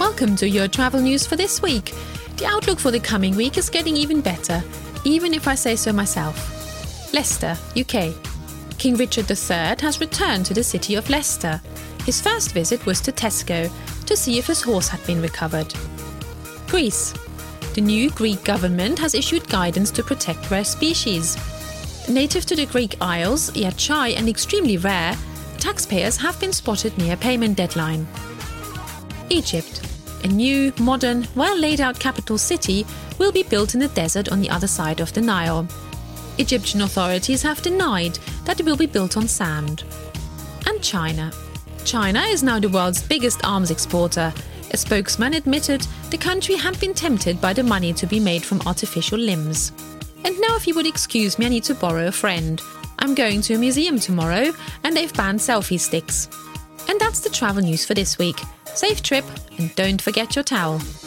Welcome to your travel news for this week. The outlook for the coming week is getting even better, even if I say so myself. Leicester, UK. King Richard III has returned to the city of Leicester. His first visit was to Tesco to see if his horse had been recovered. Greece. The new Greek government has issued guidance to protect rare species. Native to the Greek Isles, yet shy and extremely rare, taxpayers have been spotted near payment deadline. Egypt. A new, modern, well-laid-out capital city will be built in the desert on the other side of the Nile. Egyptian authorities have denied that it will be built on sand. And China. China is now the world's biggest arms exporter. A spokesman admitted the country had been tempted by the money to be made from artificial limbs. And now, if you would excuse me, I need to borrow a friend. I'm going to a museum tomorrow and they've banned selfie sticks. And that's the travel news for this week. Safe trip and don't forget your towel.